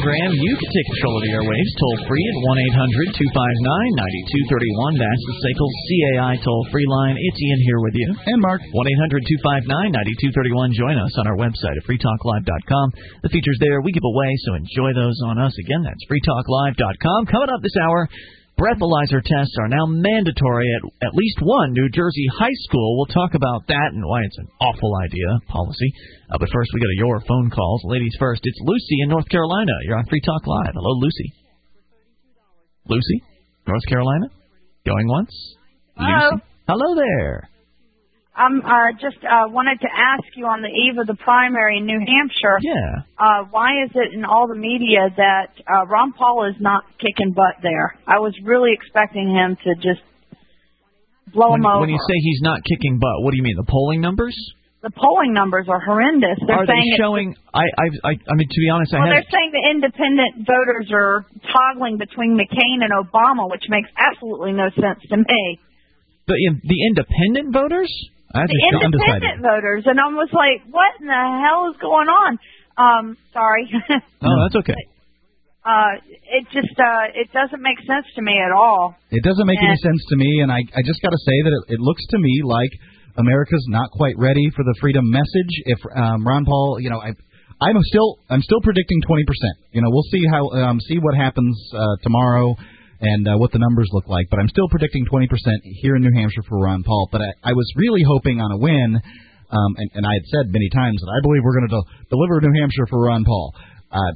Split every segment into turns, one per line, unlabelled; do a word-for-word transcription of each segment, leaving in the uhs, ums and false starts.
program. You can take control of the airwaves toll-free at one eight hundred two five nine nine two three one. That's the S A C L C A I toll-free line. It's Ian here with you.
And Mark.
one eight hundred two five nine nine two three one. Join us on our website at free talk live dot com. The features there we give away, so enjoy those on us. Again, that's free talk live dot com. Coming up this hour, breathalyzer tests are now mandatory at at least one New Jersey high school. We'll talk about that and why it's an awful idea, policy. Uh, but first, we go to your phone calls. Ladies first, it's Lucy in North Carolina. You're on Free Talk Live. Hello, Lucy. Lucy, North Carolina? Going once?
Hello.
Lucy? Hello there.
Um, uh, just uh, wanted to ask you on the eve of the primary in New Hampshire.
Yeah.
Uh, why is it in all the media that uh, Ron Paul is not kicking butt there? I was really expecting him to just blow
when,
him over.
When you say he's not kicking butt, what do you mean? The polling numbers?
The polling numbers are horrendous. They're
are they
saying
showing? I, I, I, I mean, to be honest,
well,
I. Well,
they're saying the independent voters are toggling between McCain and Obama, which makes absolutely no sense to me.
The the independent voters?
The independent voters, and I was like, what in the hell is going on? Um, sorry.
Oh, that's okay.
Uh, it just, uh, it doesn't make sense to me at all.
It doesn't make
and,
any sense to me, and I, I just got to say that it, it looks to me like America's not quite ready for the freedom message. If um, Ron Paul, you know, I, I'm still, I'm still predicting twenty percent. You know, we'll see how, um, see what happens uh, tomorrow. And uh, what the numbers look like. But I'm still predicting twenty percent here in New Hampshire for Ron Paul. But I, I was really hoping on a win, um, and, and I had said many times that I believe we're going to del- deliver New Hampshire for Ron Paul. Uh,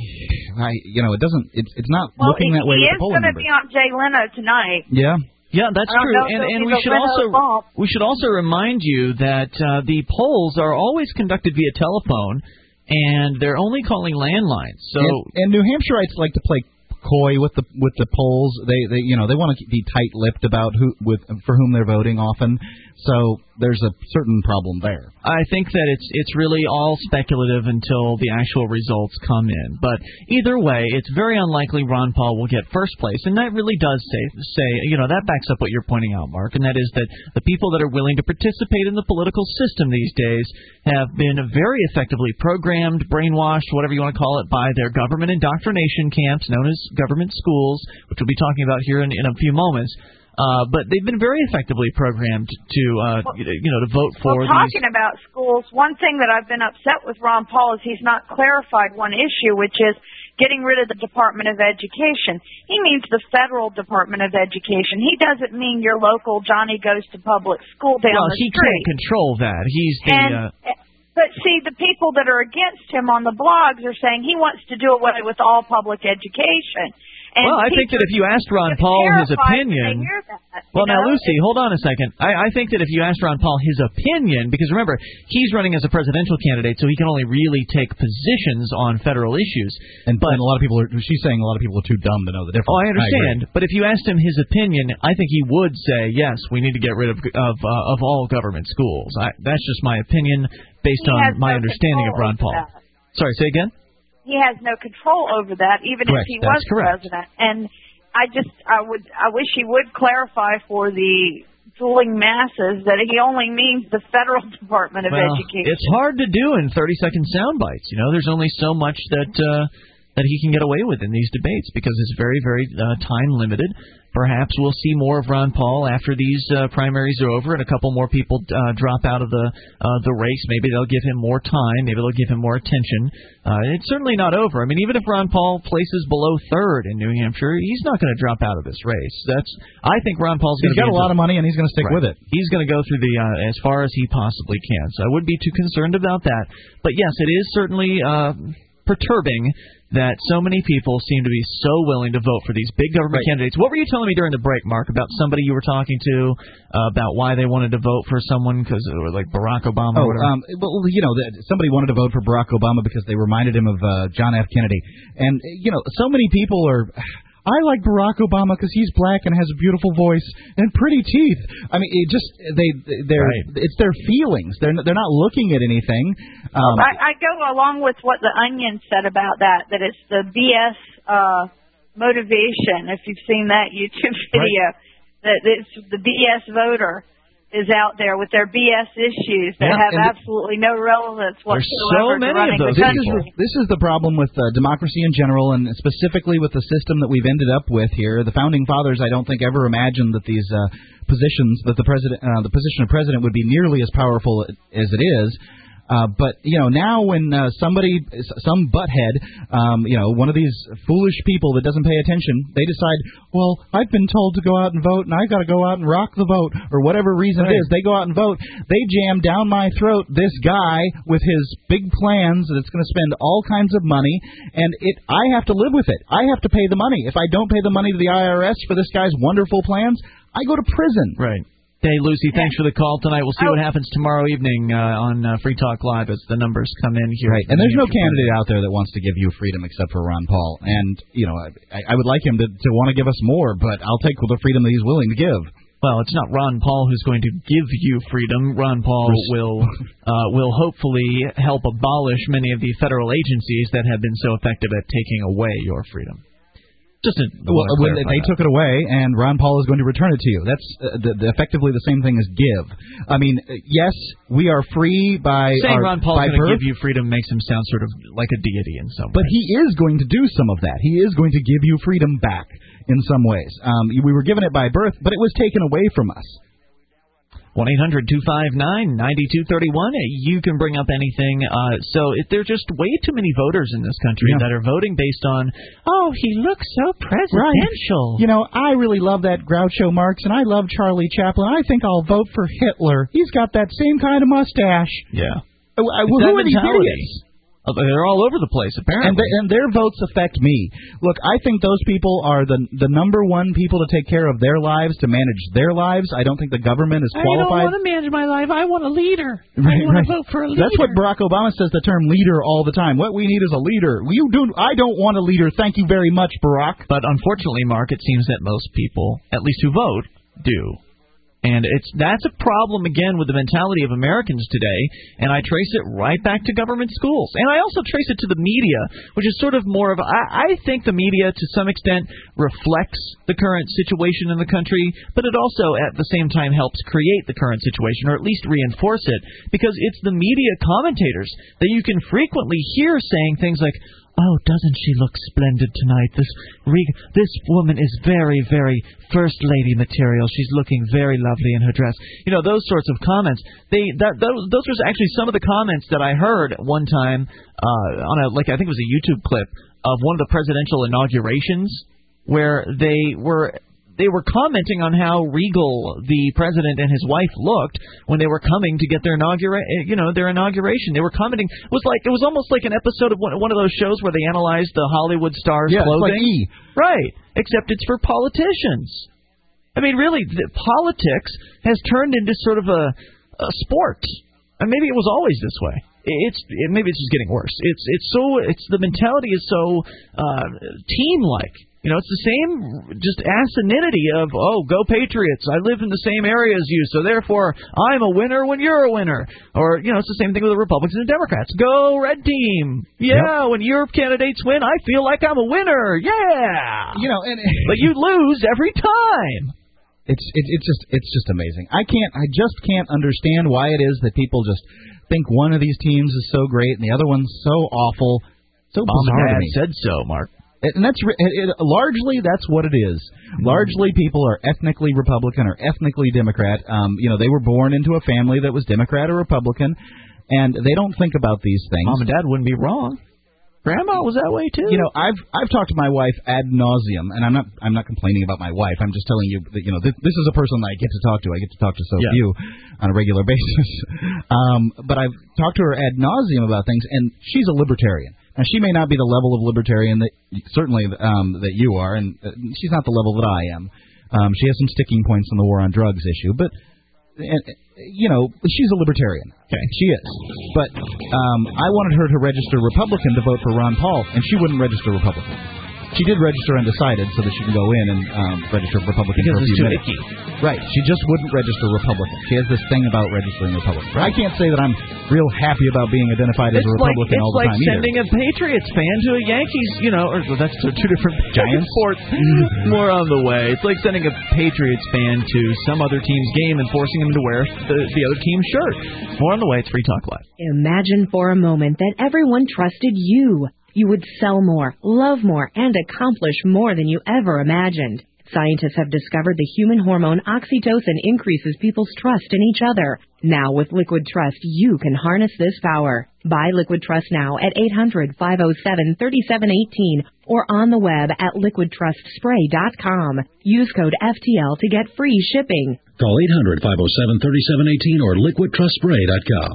I, you know, it doesn't. It's it's not
well,
looking that way with the polling
He is going to
numbers.
be on Jay Leno tonight.
Yeah.
Yeah, that's true, and and we should also fault. we should also remind you that uh, the polls are always conducted via telephone, and they're only calling landlines. So
and, and New Hampshireites like to play coy with the with the polls. They they you know they want to be tight-lipped about who with for whom they're voting often. So there's a certain problem there.
I think that it's it's really all speculative until the actual results come in. But either way, it's very unlikely Ron Paul will get first place, and that really does say say you know that backs up what you're pointing out, Mark, and that is that the people that are willing to participate in the political system these days have been very effectively programmed, brainwashed, whatever you want to call it, by their government indoctrination camps known as government schools, which we'll be talking about here in, in a few moments. Uh, but they've been very effectively programmed to, uh, well, you know, to vote for.
Well, talking these... about schools, one thing that I've been upset with Ron Paul is he's not clarified one issue, which is getting rid of the Department of Education. He means the federal Department of Education. He doesn't mean your local Johnny goes to public school down
well,
the
street. Well, he can't control that. He's the.
And,
uh...
But see, the people that are against him on the blogs are saying he wants to do away with all public education. And
well, I think that if you asked Ron Paul his opinion...
That,
well,
know?
now, Lucy, hold on a second. I, I think that if you asked Ron Paul his opinion, because remember, he's running as a presidential candidate, so he can only really take positions on federal issues.
And, but, and a lot of people are, she's saying a lot of people are too dumb to know the difference.
Oh, I understand. I but if you asked him his opinion, I think he would say, yes, we need to get rid of of, uh, of all government schools. I, that's just my opinion based
he
on my
no
understanding of Ron Paul.
That.
Sorry, say again?
He has no control over that, even
correct.
if he
That's
was
correct.
president. And I just, I would, I wish he would clarify for the fooling masses that he only means the federal Department of
well,
Education.
It's hard to do in thirty-second sound bites. You know, there's only so much that uh, that he can get away with in these debates because it's very, very uh, time limited. Perhaps we'll see more of Ron Paul after these uh, primaries are over and a couple more people uh, drop out of the uh, the race. Maybe they'll give him more time. Maybe they'll give him more attention. Uh, it's certainly not over. I mean, even if Ron Paul places below third in New Hampshire, he's not going to drop out of this race. That's I think Ron Paul's going to.
He's got a lot of money and he's going to stick
right.
with it.
He's going to go through the uh, as far as he possibly can. So I wouldn't be too concerned about that. But yes, it is certainly uh, perturbing that so many people seem to be so willing to vote for these big government
right.
candidates. What were you telling me during the break, Mark, about somebody you were talking to uh, about why they wanted to vote for someone because it was like Barack Obama
oh,
or whatever?
Um, well, you know, somebody wanted to vote for Barack Obama because they reminded him of uh, John F. Kennedy. And, you know, so many people are... I like Barack Obama because he's black and has a beautiful voice and pretty teeth. I mean, it just they they're right. it's their feelings. They're they're not looking at anything. Um,
I, I go along with what the Onion said about that. That it's the B S uh, motivation. If you've seen that YouTube video, right. that it's the B S voter. is out there with their B S issues that
yeah,
have
the,
absolutely no relevance whatsoever
so many
to running
of those
the country.
This is, this is the problem with uh, democracy in general, and specifically with the system that we've ended up with here. The founding fathers, I don't think, ever imagined that these uh, positions, that the president, uh, the position of president, would be nearly as powerful as it is. Uh, but, you know, now when uh, somebody, some butthead, um, you know, one of these foolish people that doesn't pay attention, they decide, well, I've been told to go out and vote, and I've got to go out and rock the vote, or whatever reason right. it is. They go out and vote. They jam down my throat this guy with his big plans that's going to spend all kinds of money, and it, I have to live with it. I have to pay the money. If I don't pay the money to the I R S for this guy's wonderful plans, I go to prison.
Right. Hey, Lucy, thanks for the call tonight. We'll see what happens tomorrow evening uh, on uh, Free Talk Live as the numbers come in here.
Right, and there's no candidate out there that wants to give you freedom except for Ron Paul. And, you know, I, I would like him to, to want to give us more, but I'll take the freedom that he's willing to give.
Well, it's not Ron Paul who's going to give you freedom. Ron Paul will uh, will hopefully help abolish many of the federal agencies that have been so effective at taking away your freedom. Just a,
well, when they
that.
took it away, and Ron Paul is going to return it to you. That's uh, the, the, effectively the same thing as give. I mean, yes, we are free by
saying
our,
Ron Paul's
going
to give you freedom makes him sound sort of like a deity in some way.
But he is going to do some of that. He is going to give you freedom back in some ways. Um, we were given it by birth, but it was taken away from us.
one eight hundred two five nine nine two three one. You can bring up anything. Uh, so it, there are just way too many voters in this country yeah. that are voting based on, oh, he looks so presidential.
Right. You know, I really love that Groucho Marx, and I love Charlie Chaplin. I think I'll vote for Hitler. He's got that same kind of mustache.
Yeah.
Uh, who are these idiots?
Uh, they're all over the place, apparently.
And, they, and their votes affect me. Look, I think those people are the the number one people to take care of their lives, to manage their lives. I don't think the government is qualified.
I don't want to manage my life. I want a leader.
Right,
I want
right.
to vote for a leader.
That's what Barack Obama says the term leader all the time. What we need is a leader. You do. I don't want a leader. Thank you very much, Barack.
But unfortunately, Mark, it seems that most people, at least who vote, do. And it's that's a problem, again, with the mentality of Americans today, and I trace it right back to government schools. And I also trace it to the media, which is sort of more of, I, I think the media, to some extent, reflects the current situation in the country, but it also, at the same time, helps create the current situation, or at least reinforce it, because it's the media commentators that you can frequently hear saying things like, oh, doesn't she look splendid tonight? This re- this woman is very, very first lady material. She's looking very lovely in her dress. You know, those sorts of comments. They that those those were actually some of the comments that I heard one time uh, on a like I think it was a YouTube clip of one of the presidential inaugurations where they were. They were commenting on how regal the president and his wife looked when they were coming to get their inaugura- you know, their inauguration. They were commenting. It was like it was almost like an episode of one, one of those shows where they analyzed the Hollywood stars'
yeah,
clothing.
It's like E.
Right, except it's for politicians. I mean, really, the politics has turned into sort of a, a sport, and maybe it was always this way. It's it, maybe it's just getting worse. It's it's so it's the mentality is so uh, team-like. You know, it's the same just asininity of, oh, go Patriots. I live in the same area as you, so therefore I'm a winner when you're a winner. Or, you know, it's the same thing with the Republicans and Democrats. Go Red Team. Yeah, yep. When your candidates win, I feel like I'm a winner. Yeah.
You know, and
but you lose every time.
It's it, it's just it's just amazing. I can't I just can't understand why it is that people just think one of these teams is so great and the other one's so awful. So
Mom
bizarre
and Dad
to me.
said so, Mark.
And that's it, it, largely that's what it is. Largely, people are ethnically Republican or ethnically Democrat. Um, you know, they were born into a family that was Democrat or Republican, and they don't think about these things.
Mom and Dad wouldn't be wrong. Grandma was that way too.
You know, I've I've talked to my wife ad nauseum, and I'm not I'm not complaining about my wife. I'm just telling you that you know this, this is a person that I get to talk to. I get to talk to so
yeah.
few on a regular basis. um, but I've talked to her ad nauseum about things, and she's a libertarian. Now, she may not be the level of libertarian that certainly um, that you are, and uh, she's not the level that I am. Um, she has some sticking points on the war on drugs issue, but and, you know she's a libertarian.
Okay,
she is. But um, I wanted her to register Republican to vote for Ron Paul, and she wouldn't register Republican. She did register undecided so that she can go in and um, register Republican
because
for a few
it's too
minutes.
icky.
Right. She just wouldn't register Republican. She has this thing about registering Republican. Right. I can't say that I'm real happy about being identified as
it's
a Republican
like,
all the
like
time
either. It's like sending a Patriots fan to a Yankees, you know, or well, that's two different
Giants
sports. More on the way. It's like sending a Patriots fan to some other team's game and forcing him to wear the, the other team's shirt. More on the way. It's Free Talk Live.
Imagine for a moment that everyone trusted you. You would sell more, love more, and accomplish more than you ever imagined. Scientists have discovered the human hormone oxytocin increases people's trust in each other. Now with Liquid Trust, you can harness this power. Buy Liquid Trust now at eight hundred, five oh seven, three seven one eight or on the web at liquid trust spray dot com. Use code F T L to get free shipping.
Call eight hundred, five oh seven, three seven one eight or liquid trust spray dot com.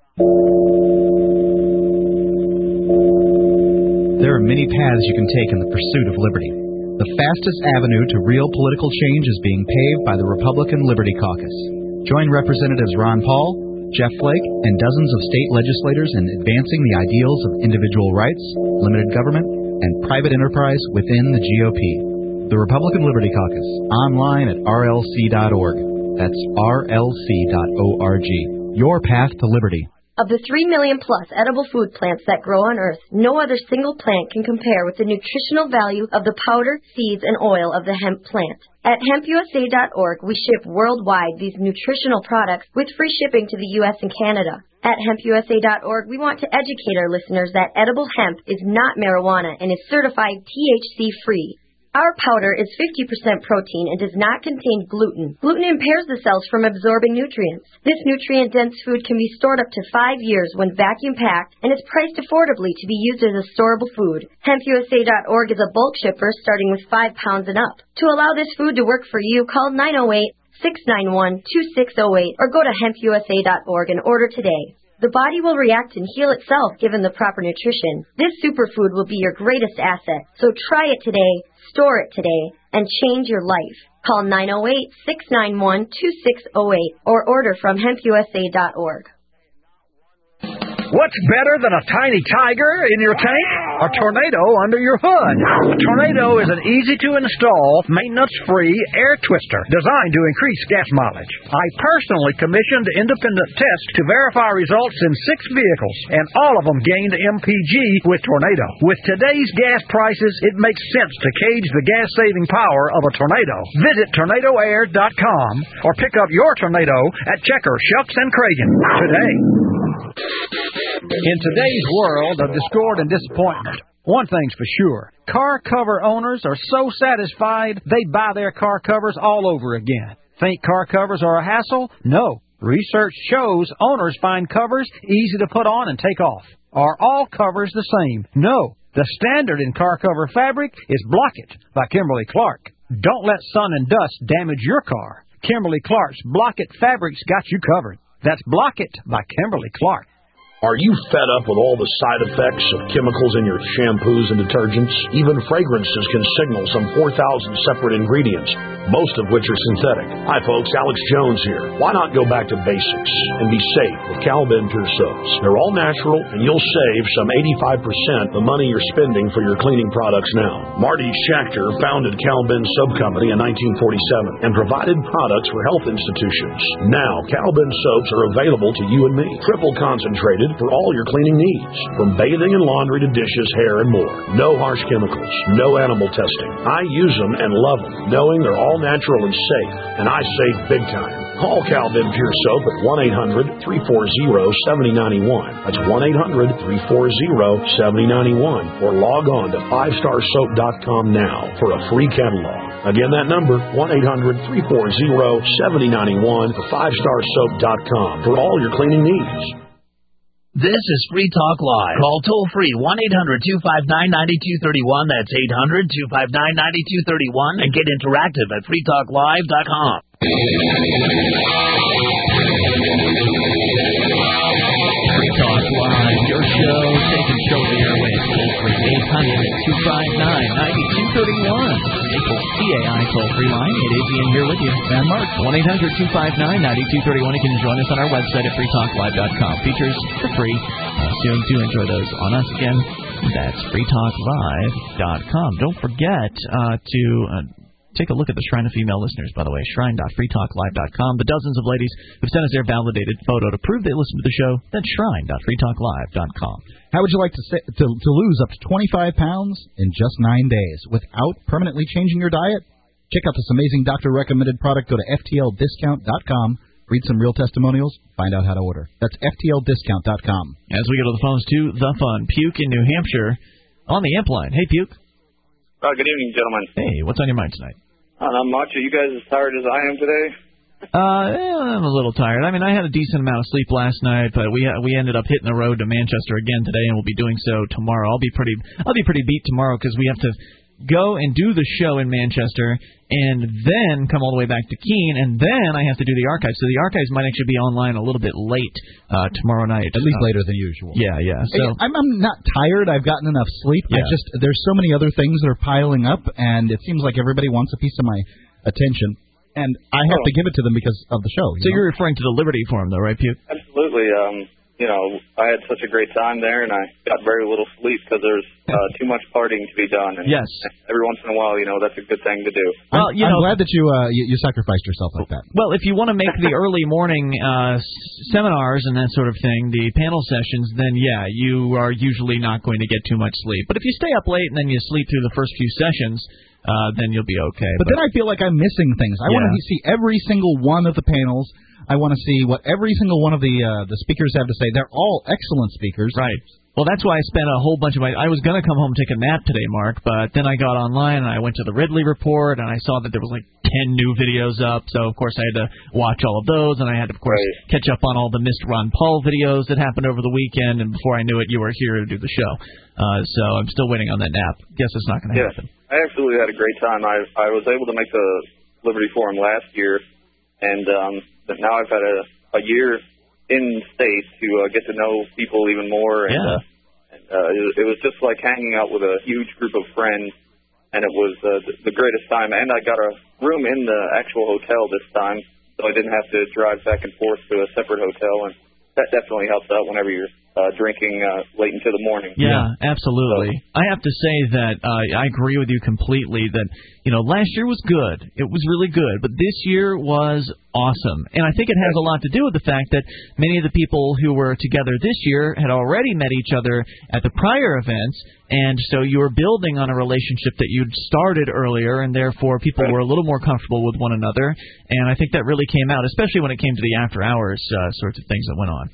There are many paths you can take in the pursuit of liberty. The fastest avenue to real political change is being paved by the Republican Liberty Caucus. Join Representatives Ron Paul, Jeff Flake, and dozens of state legislators in advancing the ideals of individual rights, limited government, and private enterprise within the G O P. The Republican Liberty Caucus, online at R L C dot org. That's R L C dot org. Your path to liberty.
Of the three million plus edible food plants that grow on Earth, no other single plant can compare with the nutritional value of the powder, seeds, and oil of the hemp plant. At hemp U S A dot org, we ship worldwide these nutritional products with free shipping to the U S and Canada. At hemp U S A dot org, we want to educate our listeners that edible hemp is not marijuana and is certified T H C free. Our powder is fifty percent protein and does not contain gluten. Gluten impairs the cells from absorbing nutrients. This nutrient-dense food can be stored up to five years when vacuum-packed and is priced affordably to be used as a storable food. hemp U S A dot org is a bulk shipper starting with five pounds and up. To allow this food to work for you, call nine oh eight, six nine one, two six oh eight or go to hemp U S A dot org and order today. The body will react and heal itself given the proper nutrition. This superfood will be your greatest asset. So try it today, store it today, and change your life. Call nine oh eight, six nine one, two six oh eight or order from hemp U S A dot org.
What's better than a tiny tiger in your tank? A tornado under your hood. A tornado is an easy-to-install, maintenance-free air twister designed to increase gas mileage. I personally commissioned independent tests to verify results in six vehicles, and all of them gained M P G with Tornado. With today's gas prices, it makes sense to gauge the gas-saving power of a tornado. Visit tornado air dot com or pick up your tornado at Checker, Shucks, and Cragen today. In today's world of discord and disappointment, one thing's for sure. Car cover owners are so satisfied they buy their car covers all over again. Think car covers are a hassle? No. Research shows owners find covers easy to put on and take off. Are all covers the same? No. The standard in car cover fabric is Block-It by Kimberly Clark. Don't let sun and dust damage your car. Kimberly Clark's Block-It fabric's got you covered. That's Block-It by Kimberly Clark.
Are you fed up with all the side effects of chemicals in your shampoos and detergents? Even fragrances can signal some four thousand separate ingredients, most of which are synthetic. Hi folks, Alex Jones here. Why not go back to basics and be safe with Cal-Ben Pure Soaps? They're all natural and you'll save some eighty-five percent the money you're spending for your cleaning products now. Marty Schachter founded Cal-Ben Soap Company in nineteen forty-seven and provided products for health institutions. Now, Cal-Ben soaps are available to you and me, triple concentrated for all your cleaning needs, from bathing and laundry to dishes, hair, and more. No harsh chemicals, no animal testing. I use them and love them, knowing they're all natural and safe, and I save big time. Call Cal-Ben Pure Soap at one eight hundred, three four zero, seven zero nine one. That's one eight hundred, three four zero, seven zero nine one. Or log on to five star soap dot com now for a free catalog. Again, that number, one eight hundred, three four zero, seven zero nine one or five star soap dot com for all your cleaning needs.
This is Free Talk Live. Call toll-free one eight hundred, two five nine, nine two three one. That's eight hundred, two five nine, nine two three one. And get interactive at free talk live dot com.
Free Talk Live, your show, taking control of the airwaves. Toll-free eight hundred, two five nine, nine two three one. C A I toll-free line. It is Ian here with you. And Mark, one eight hundred, two five nine, nine two three one. You can join us on our website at free talk live dot com. Features for free. Uh, soon to enjoy those on us again. That's free talk live dot com. Don't forget uh, to uh, Take a look at the Shrine of Female Listeners, by the way, shrine dot free talk live dot com. The dozens of ladies who've sent us their validated photo to prove they listen to the show, that's shrine dot free talk live dot com.
How would you like to, say, to to lose up to twenty-five pounds in just nine days without permanently changing your diet? Check out this amazing doctor-recommended product. Go to F T L discount dot com. Read some real testimonials. Find out how to order. That's F T L discount dot com.
As we go to the phones, to The Fun. Puke in New Hampshire on the amp line. Hey, Puke.
Uh, good evening, gentlemen.
Hey, what's on your mind tonight?
Uh, not much. Are you guys as tired as I am today?
Uh, yeah, I'm a little tired. I mean, I had a decent amount of sleep last night, but we we ended up hitting the road to Manchester again today, and we'll be doing so tomorrow. I'll be pretty I'll be pretty beat tomorrow because we have to go and do the show in Manchester, and then come all the way back to Keene, and then I have to do the archives. So the archives might actually be online a little bit late uh, tomorrow night.
At least
uh,
later than usual.
Yeah, yeah. So
I'm, I'm not tired. I've gotten enough sleep.
Yeah.
I just there's so many other things that are piling up, and it seems like everybody wants a piece of my attention, and I have
oh.
to give it to them because of the show. You
so
know?
You're referring to the Liberty Forum, though, right, Puke?
Absolutely. Um, you know, I had such a great time there, and I got very little sleep because there's uh, too much partying to be done. And
yes.
Every once in a while, you know, that's a good thing to do.
Well, you
I'm
know,
glad that you, uh, you you sacrificed yourself like that.
Well, if you want to make the early morning uh, s- seminars and that sort of thing, the panel sessions, then yeah, you are usually not going to get too much sleep. But if you stay up late and then you sleep through the first few sessions, uh, then you'll be okay.
But, but then I feel like I'm missing things. I
yeah.
want to see every single one of the panels. I want to see what every single one of the uh, the speakers have to say. They're all excellent speakers.
Right. Well, that's why I spent a whole bunch of my... I was going to come home and take a nap today, Mark, but then I got online and I went to the Ridley Report, and I saw that there was like ten new videos up, so of course I had to watch all of those, and I had to, of course, right. catch up on all the missed Ron Paul videos that happened over the weekend, and before I knew it, you were here to do the show. Uh, so I'm still waiting on that nap. Guess it's not going to
yeah.
happen.
I absolutely had a great time. I I was able to make the Liberty Forum last year, and um, but now I've had a, a year in state to uh, get to know people even more, and,
yeah.
uh, and uh, it, it was just like hanging out with a huge group of friends, and it was uh, the, the greatest time. And I got a room in the actual hotel this time, so I didn't have to drive back and forth to a separate hotel, and that definitely helps out whenever you're uh, drinking uh, late into the morning.
Yeah, absolutely. So, I have to say that uh, I agree with you completely that, you know, last year was good. It was really good. But this year was awesome. And I think it has a lot to do with the fact that many of the people who were together this year had already met each other at the prior events. And so you were building on a relationship that you'd started earlier, and therefore people were a little more comfortable with one another. And I think that really came out, especially when it came to the after-hours uh, sorts of things that went on.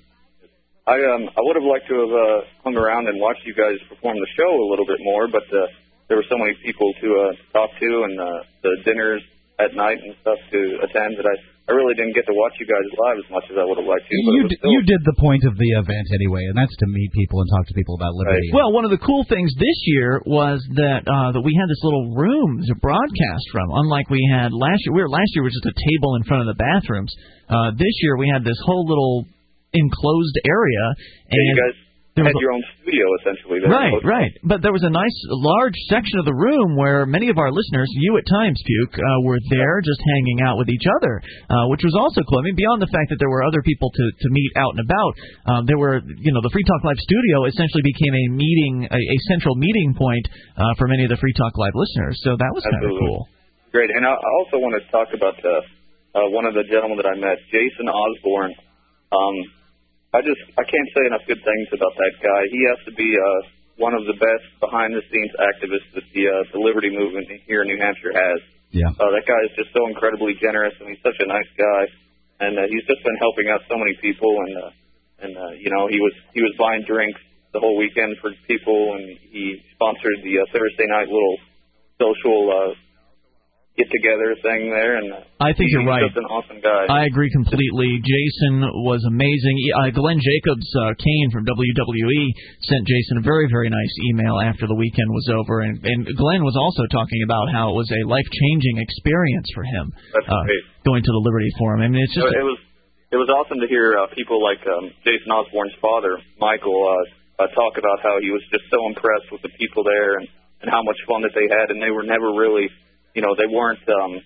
I um I would have liked to have uh, hung around and watched you guys perform the show a little bit more, but uh, there were so many people to uh, talk to, and uh, the dinners at night and stuff to attend that I, I really didn't get to watch you guys live as much as I would have liked to. But
you
d-
still... you did the point of the event anyway, and that's to meet people and talk to people about liberty.
Right.
Well, one of the cool things this year was that uh, that we had this little room to broadcast from, unlike we had last year. We were last year was just a table in front of the bathrooms. Uh, this year we had this whole little enclosed area, and
yeah, you guys had a, your own studio essentially there.
Right, right. But there was a nice large section of the room where many of our listeners, you at times, Puke, uh, were there just hanging out with each other, uh, which was also cool. I mean, beyond the fact that there were other people to, to meet out and about, um, there were, you know, the Free Talk Live studio essentially became a meeting, a, a central meeting point uh, for many of the Free Talk Live listeners. So that was kind of cool.
Great. And I also want to talk about uh, uh, one of the gentlemen that I met, Jason Osborne. Um, I just I can't say enough good things about that guy. He has to be uh, one of the best behind-the-scenes activists that the uh, the Liberty movement here in New Hampshire has.
Yeah.
Uh, that guy is just so incredibly generous, and he's such a nice guy. And uh, he's just been helping out so many people. And uh, and uh, you know, he was he was buying drinks the whole weekend for people, and he sponsored the uh, Thursday night little social uh, get-together thing there, and uh,
I think
he,
you're
he's
right.
just an awesome guy.
I agree completely. Jason was amazing. Uh, Glenn Jacobs uh, Kane from W W E sent Jason a very, very nice email after the weekend was over, and, and Glenn was also talking about how it was a life-changing experience for him.
That's
uh,
great.
Going to the Liberty Forum. I mean, it's just
it, it was it was awesome to hear uh, people like um, Jason Osborne's father, Michael, uh, uh, talk about how he was just so impressed with the people there and, and how much fun that they had, and they were never really. You know, they weren't um,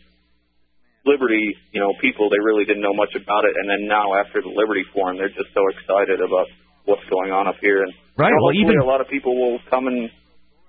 Liberty, you know, people. They really didn't know much about it. And then now, after the Liberty Forum, they're just so excited about what's going on up here. And
right,
you know,
well,
hopefully
even
a lot of people will come and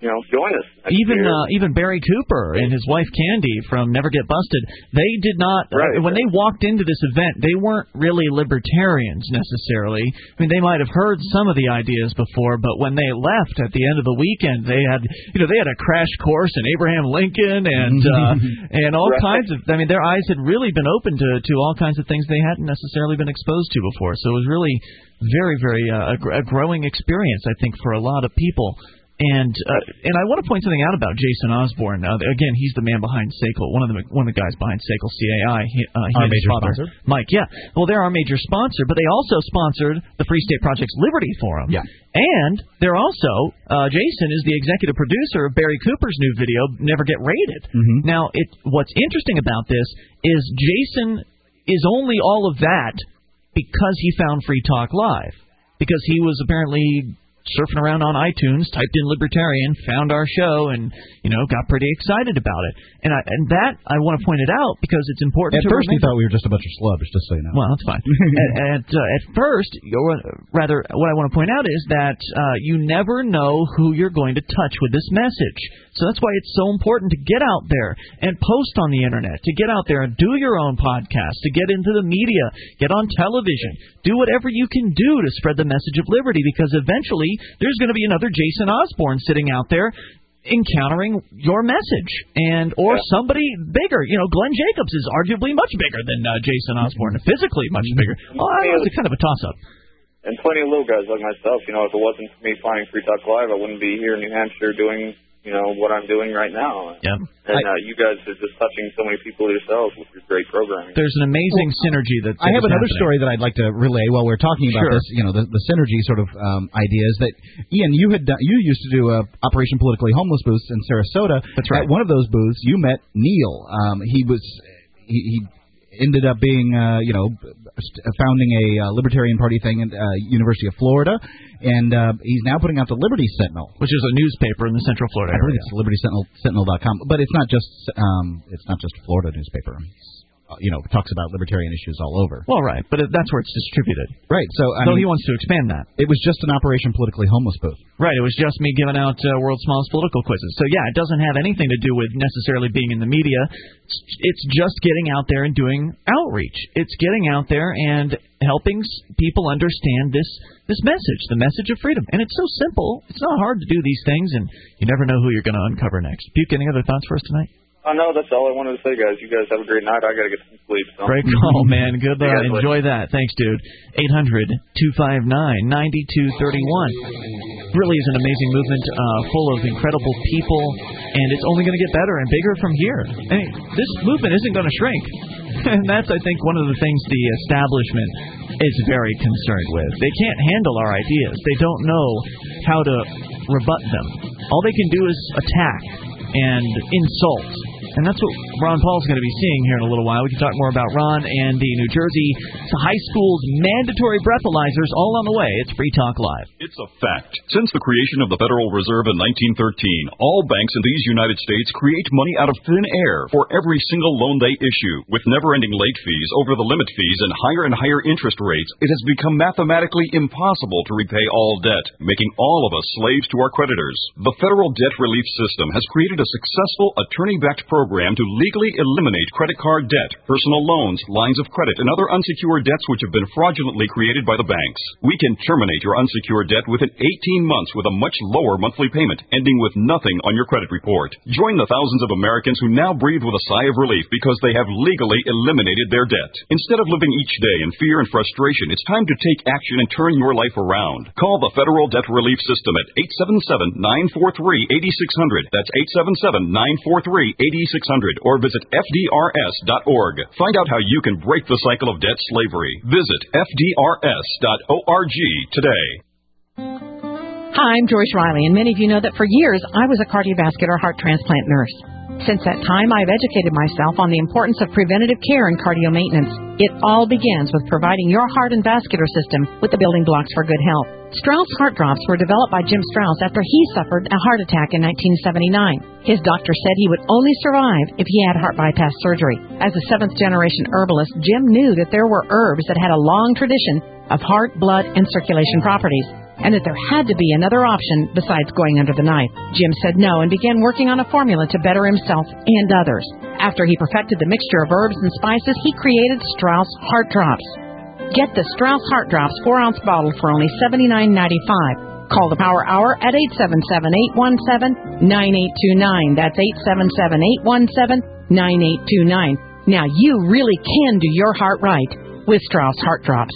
you know, join us.
Even uh, even Barry Cooper and his wife Candy from Never Get Busted, they did not,
right,
uh, when
right.
they walked into this event, they weren't really libertarians necessarily. I mean, they might have heard some of the ideas before, but when they left at the end of the weekend, they had, you know, they had a crash course in Abraham Lincoln and uh, and all
right.
kinds of, I mean, their eyes had really been open to, to all kinds of things they hadn't necessarily been exposed to before. So it was really very, very uh, a, a growing experience, I think, for a lot of people. And uh, and I want to point something out about Jason Osborne. Uh, again, he's the man behind S A C L, one of the one of the guys behind S A C L C A I. He, uh, he
our
and his
major
father,
sponsor,
Mike. Yeah, well, they're our major sponsor, but they also sponsored the Free State Project's Liberty Forum.
Yeah,
and they're also uh, Jason is the executive producer of Barry Cooper's new video, Never Get Raided.
Mm-hmm.
Now, it what's interesting about this is Jason is only all of that because he found Free Talk Live, because he was apparently surfing around on iTunes, typed in libertarian, found our show, and, you know, got pretty excited about it. And I, and that, I want to point it out because it's important
at
to
first
remember.
he thought we were just a bunch of slubs, just so you know.
Well, that's fine. at at, uh, at first, or rather, what I want to point out is that uh, you never know who you're going to touch with this message. So that's why it's so important to get out there and post on the Internet, to get out there and do your own podcast, to get into the media, get on television, do whatever you can do to spread the message of liberty, because eventually there's going to be another Jason Osborne sitting out there encountering your message, and or yeah. somebody bigger. You know, Glenn Jacobs is arguably much bigger than uh, Jason Osborne, physically much bigger. Well, I was kind of a toss-up.
And plenty of little guys like myself. You know, if it wasn't for me finding Free Talk Live, I wouldn't be here in New Hampshire doing, you know, what I'm doing right now.
Yeah.
And uh, you guys are just touching so many people yourselves with your great programming.
There's an amazing well, synergy that, that
I have another
happening.
story that I'd like to relay while we're talking about
sure.
this. You know, the, the synergy sort of um, ideas that Ian, you had done, you used to do a Operation Politically Homeless booths in Sarasota.
That's right.
At one of those booths, you met Neil. Um, he was he. he ended up being, uh, you know, founding a uh, Libertarian Party thing at uh, University of Florida, and uh, he's now putting out the Liberty Sentinel,
which is a newspaper in the Central Florida
area. I believe
it's
Liberty Sentinel Sentinel dot com, but it's not just um, it's not just a Florida newspaper. Uh, you know, talks about libertarian issues all over.
Well, right, but that's where it's distributed.
Right. So, I
so
mean,
he wants to expand that.
It was just an Operation Politically Homeless booth.
Right. It was just me giving out uh, world's smallest political quizzes. So yeah, it doesn't have anything to do with necessarily being in the media. It's, it's just getting out there and doing outreach. It's getting out there and helping people understand this this message, the message of freedom. And it's so simple. It's not hard to do these things, and you never know who you're going to uncover next. Puke, any other thoughts for us tonight?
Oh, no, that's all I wanted to say, guys. You guys have a great night. I got to get some sleep. So.
Great call, man. Good. Uh, enjoy
later.
that. Thanks, dude. eight hundred two five nine nine two three one. Really is an amazing movement uh, full of incredible people, and it's only going to get better and bigger from here. I mean, this movement isn't going to shrink. And that's, I think, one of the things the establishment is very concerned with. They can't handle our ideas. They don't know how to rebut them. All they can do is attack and insult. And that's what Ron Paul's going to be seeing here in a little while. We can talk more about Ron and the New Jersey high school's mandatory breathalyzers all on the way. It's Free Talk Live.
It's a fact. Since the creation of the Federal Reserve in nineteen thirteen, all banks in these United States create money out of thin air for every single loan they issue. With never-ending late fees, over-the-limit fees, and higher and higher interest rates, it has become mathematically impossible to repay all debt, making all of us slaves to our creditors. The Federal Debt Relief System has created a successful attorney-backed program program to legally eliminate credit card debt, personal loans, lines of credit, and other unsecured debts which have been fraudulently created by the banks. We can terminate your unsecured debt within eighteen months with a much lower monthly payment, ending with nothing on your credit report. Join the thousands of Americans who now breathe with a sigh of relief because they have legally eliminated their debt. Instead of living each day in fear and frustration, it's time to take action and turn your life around. Call the Federal Debt Relief System at eight seven seven, nine four three, eight six zero zero. That's eight seven seven, nine four three, eight six zero zero. Or visit F D R S dot org. Find out how you can break the cycle of debt slavery. Visit F D R S dot org today.
Hi, I'm Joyce Riley, and many of you know that for years I was a cardiovascular heart transplant nurse. Since that time, I've educated myself on the importance of preventative care and cardio maintenance. It all begins with providing your heart and vascular system with the building blocks for good health. Strauss Heart Drops were developed by Jim Strauss after he suffered a heart attack in nineteen seventy-nine. His doctor said he would only survive if he had heart bypass surgery. As a seventh-generation herbalist, Jim knew that there were herbs that had a long tradition of heart, blood, and circulation properties. and that there had to be another option besides going under the knife. Jim said no and began working on a formula to better himself and others. After he perfected the mixture of herbs and spices, he created Strauss Heart Drops. Get the Strauss Heart Drops four ounce bottle for only seventy-nine ninety-five. Call the Power Hour at eight seven seven, eight one seven, nine eight two nine. That's eight seven seven, eight one seven, nine eight two nine. Now you really can do your heart right with Strauss Heart Drops.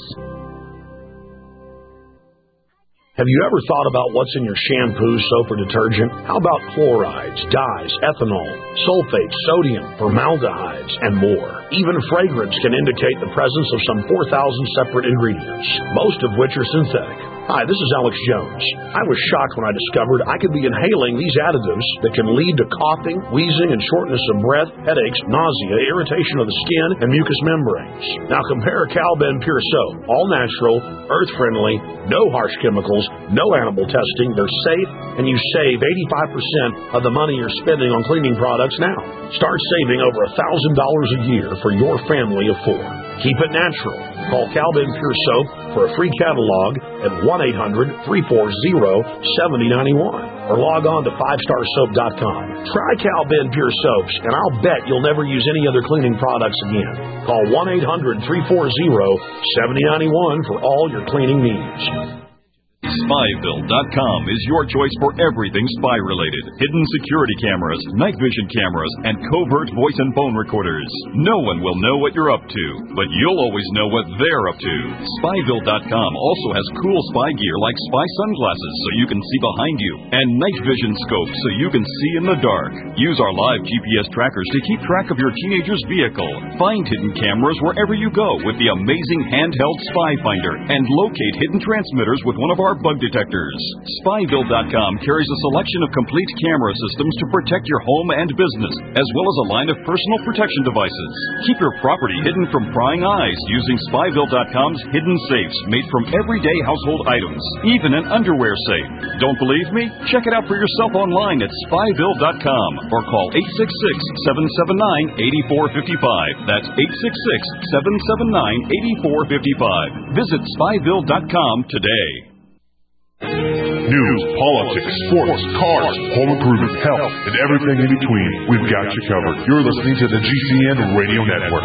Have you ever thought about what's in your shampoo, soap, or detergent? How about chlorides, dyes, ethanol, sulfates, sodium, formaldehydes, and more? Even fragrance can indicate the presence of some four thousand separate ingredients, most of which are synthetic. Hi, this is Alex Jones. I was shocked when I discovered I could be inhaling these additives that can lead to coughing, wheezing, and shortness of breath, headaches, nausea, irritation of the skin, and mucous membranes. Now compare Cal-Ben Pure Soap, all natural, earth-friendly, no harsh chemicals, no animal testing. They're safe, and you save eighty-five percent of the money you're spending on cleaning products now. Start saving over one thousand dollars a year for your family of four. Keep it natural. Call Cal-Ben Pure Soap for a free catalog at one eight hundred, three four zero, seven zero nine one or log on to five star soap dot com. Try Cal-Ben Pure Soaps, and I'll bet you'll never use any other cleaning products again. Call one eight hundred, three four zero, seven zero nine one for all your cleaning needs.
Spyville dot com is your choice for everything spy-related. Hidden security cameras, night vision cameras, and covert voice and phone recorders. No one will know what you're up to, but you'll always know what they're up to. Spyville dot com also has cool spy gear like spy sunglasses so you can see behind you, and night vision scopes so you can see in the dark. Use our live G P S trackers to keep track of your teenager's vehicle. Find hidden cameras wherever you go with the amazing handheld Spy Finder, and locate hidden transmitters with one of our bug detectors. Spyville dot com carries a selection of complete camera systems to protect your home and business, as well as a line of personal protection devices. Keep your property hidden from prying eyes using Spyville dot com's hidden safes made from everyday household items, even an underwear safe. Don't believe me? Check it out for yourself online at Spyville dot com or call eight six six, seven seven nine, eight four five five. That's eight six six, seven seven nine, eight four five five. Visit Spyville dot com today.
News, politics, sports, cars, home improvement, health, and everything in between. We've got you covered. You're listening to the G C N Radio Network.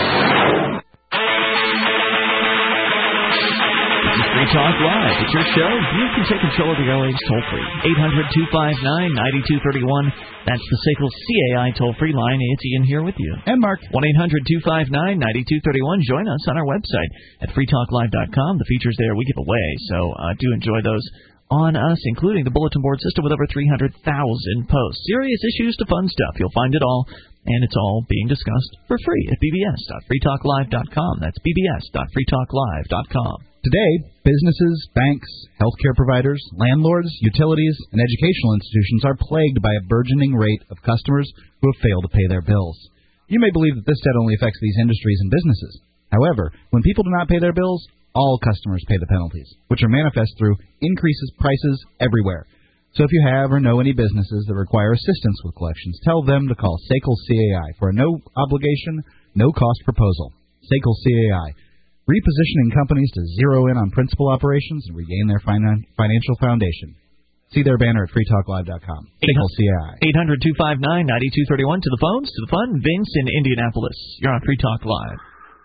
Free Talk Live. It's your show. You can take control of the airwaves toll-free. eight hundred, two five nine, nine two three one. That's the S A C L C A I toll-free line. It's Ian here with you.
And Mark.
one eight hundred, two five nine, nine two three one. Join us on our website at free talk live dot com. The features there we give away, so uh, do enjoy those on us, including the bulletin board system with over three hundred thousand posts. Serious issues to fun stuff. You'll find it all, and it's all being discussed for free at b b s dot free talk live dot com. That's b b s dot free talk live dot com.
Today, businesses, banks, healthcare providers, landlords, utilities, and educational institutions are plagued by a burgeoning rate of customers who have failed to pay their bills. You may believe that this debt only affects these industries and businesses. However, when people do not pay their bills, all customers pay the penalties, which are manifest through increases prices everywhere. So if you have or know any businesses that require assistance with collections, tell them to call S A C L C A I for a no-obligation, no-cost proposal. S A C L C A I, repositioning companies to zero in on principal operations and regain their finan- financial foundation. See their banner at free talk live dot com. S A C L C A I.
eight hundred, two five nine, nine two three one. To the phones, to the fun. Vince in Indianapolis. You're on Free Talk Live.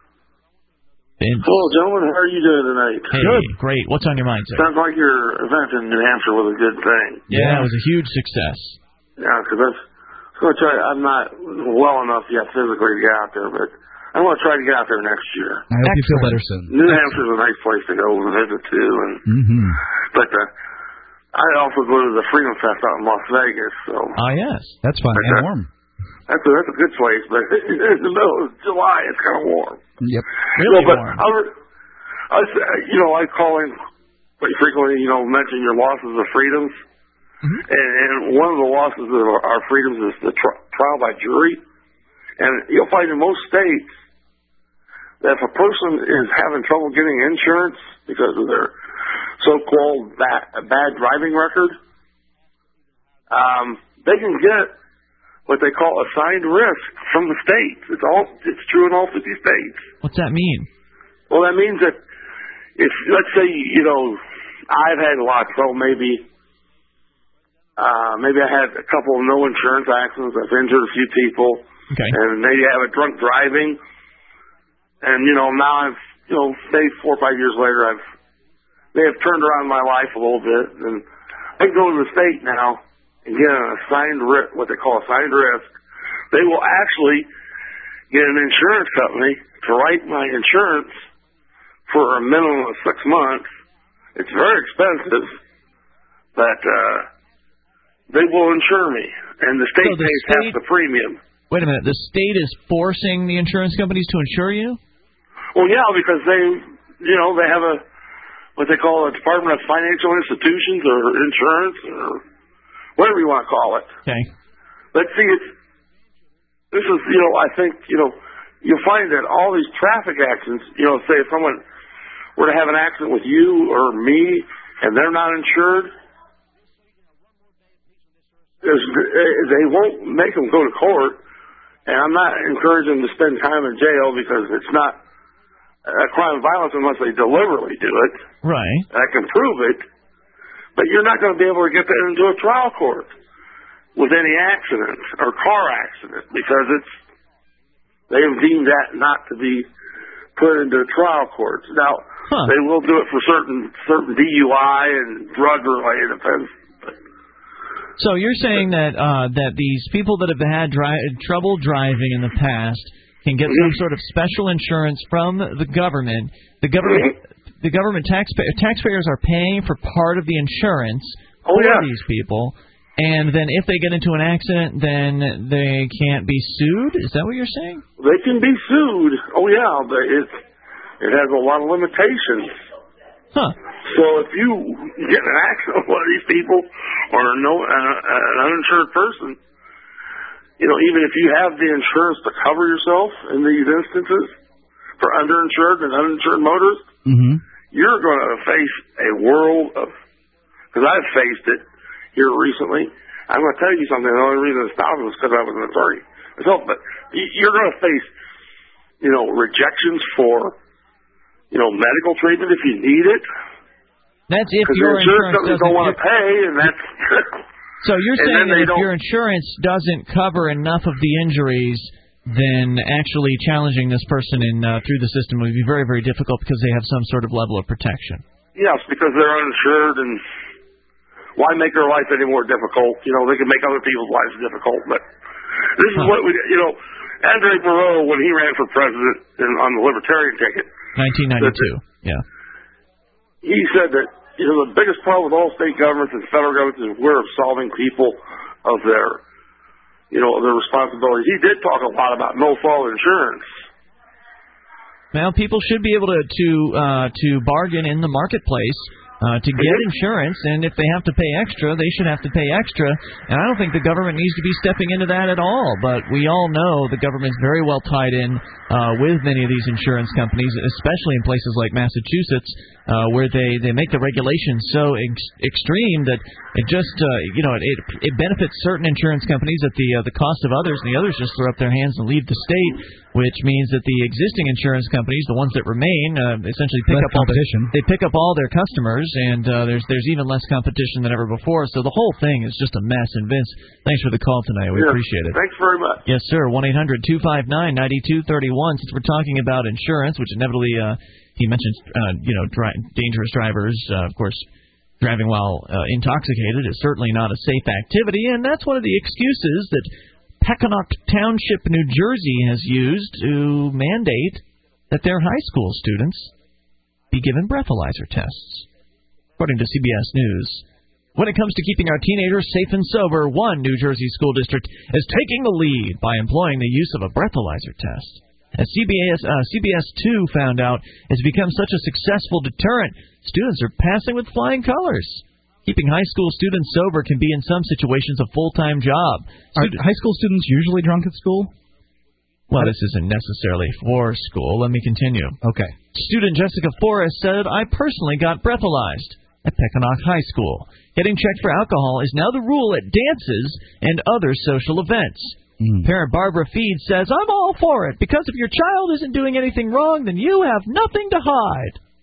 Vince.
Hello, gentlemen. How are you doing tonight?
Hey, good. Great. What's on your mind, sir?
Sounds like your event in New Hampshire was a good thing.
Yeah, it was a huge success.
Yeah, because that's going to try. I'm not well enough yet physically to get out there, but I'm going to try to get out there next year.
I hope Excellent. You feel better soon.
New Hampshire's a nice place to go and visit too, and
mm-hmm.
but uh, I also go to the Freedom Fest out in Las Vegas. So
ah, yes,
that's fun and warm.
That's a, that's a good place, but in the middle of July, it's kind of warm.
Yep,
really you know, but warm. I, I, you know, I call in quite frequently. You know, mention your losses of freedoms, mm-hmm. and, and one of the losses of our, our freedoms is the tri- trial by jury. And you'll find in most states that if a person is having trouble getting insurance because of their so-called bad, bad driving record, um, they can get what they call assigned risk from the states. It's all it's true in all fifty states.
What's that mean?
Well, that means that if, let's say, you know, I've had a lot of trouble. Maybe, uh, maybe I had a couple of no insurance accidents. I've injured a few people.
Okay.
And maybe I have a drunk driving. And, you know, now I've, you know, say four or five years later, I've, they have turned around my life a little bit. And I can go to the state now and get an assigned risk, what they call assigned risk. They will actually get an insurance company to write my insurance for a minimum of six months. It's very expensive, but uh, they will insure me, and the state
so the
pays
state,
half the premium.
Wait a minute. The state is forcing the insurance companies to insure you?
Well, yeah, because they, you know, they have a what they call a Department of Financial Institutions or insurance or whatever you want to call it.
Okay.
But see, it's this is, you know, I think, you know, you'll find that all these traffic accidents, you know, say if someone were to have an accident with you or me and they're not insured, they won't make them go to court. And I'm not encouraging them to spend time in jail because it's not a crime of violence unless they deliberately do it.
Right.
I can prove it. But you're not going to be able to get that into a trial court with any accident or car accident because it's they have deemed that not to be put into trial courts. Now, huh. they will do it for certain certain D U I and drug-related offenses.
So you're saying that uh, that these people that have had dri- trouble driving in the past can get some sort of special insurance from the government. The government, the government taxpay- taxpayers are paying for part of the insurance
oh,
for
yeah.
these people, and then if they get into an accident, then they can't be sued. Is that what you're saying?
They can be sued. Oh yeah, but it it has a lot of limitations.
Huh.
So if you get in an accident with one of these people or no uh, an uninsured person, you know, even if you have the insurance to cover yourself in these instances for underinsured and uninsured motorists,
mm-hmm.
you're going to face a world of, because I've faced it here recently. I'm going to tell you something. The only reason it stopped was because I was an attorney myself. But you're going to face, you know, rejections for, you know, medical treatment if you need it.
That's if
insurance
your insurance
companies don't want to pay, and that's.
So you're saying that if
don't...
your insurance doesn't cover enough of the injuries, then actually challenging this person in uh, through the system would be very, very difficult because they have some sort of level of protection.
Yes, because they're uninsured, and why make their life any more difficult? You know, they can make other people's lives difficult, but this is huh. what we, you know, Andre Barreau, when he ran for president in, on the Libertarian ticket.
nineteen ninety-two,
that,
yeah.
He said that, you know, the biggest problem with all state governments and federal governments is we're absolving people of their, you know, their responsibilities. He did talk a lot about no-fault insurance.
Well, people should be able to to, uh, to bargain in the marketplace uh, to get insurance, and if they have to pay extra, they should have to pay extra. And I don't think the government needs to be stepping into that at all. But we all know the government's very well tied in uh, with many of these insurance companies, especially in places like Massachusetts, uh, where they, they make the regulations so ex- extreme that it just uh, you know it, it it benefits certain insurance companies at the uh, the cost of others, and the others just throw up their hands and leave the state, which means that the existing insurance companies, the ones that remain, uh, essentially pick
less
up all
competition.
The, they pick up all their customers, and uh, there's there's even less competition than ever before. So the whole thing is just a mess. And Vince, thanks for the call tonight. We
yeah,
appreciate it.
Thanks very much.
Yes, sir. one eight hundred two five nine nine two three one. Since we're talking about insurance, which inevitably uh, he mentions, uh, you know, dri- dangerous drivers, uh, of course. Driving while uh, intoxicated is certainly not a safe activity, and that's one of the excuses that Peckanock Township, New Jersey has used to mandate that their high school students be given breathalyzer tests. According to C B S News, when it comes to keeping our teenagers safe and sober, one New Jersey school district is taking the lead by employing the use of a breathalyzer test. As C B S uh, C B S two found out, it's become such a successful deterrent, students are passing with flying colors. Keeping high school students sober can be in some situations a full-time job.
Are high school students usually drunk at school?
Well, this isn't necessarily for school. Let me continue.
Okay.
Student Jessica Forrest said, I personally got breathalyzed at Peckanock High School. Getting checked for alcohol is now the rule at dances and other social events.
Mm.
Parent Barbara Feed says, I'm all for it, because if your child isn't doing anything wrong, then you have nothing to hide.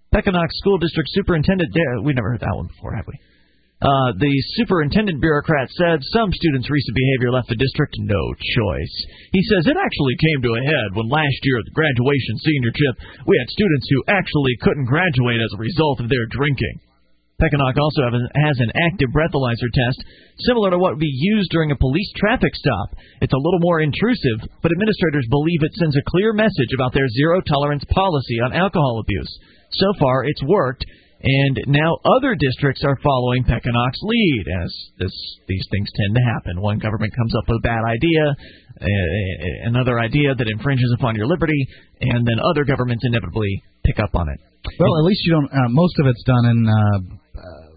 Peckinock School District Superintendent, we never heard that one before, have we? Uh, the superintendent bureaucrat said some students' recent behavior left the district no choice. He says it actually came to a head when last year at the graduation senior trip, we had students who actually couldn't graduate as a result of their drinking. Peckinock also has an active breathalyzer test, similar to what would be used during a police traffic stop. It's a little more intrusive, but administrators believe it sends a clear message about their zero-tolerance policy on alcohol abuse. So far, it's worked, and now other districts are following Peckinock's lead, as this, these things tend to happen. One government comes up with a bad idea, uh, another idea that infringes upon your liberty, and then other governments inevitably pick up on it.
Well, at least you don't. Uh, most of it's done in uh, uh,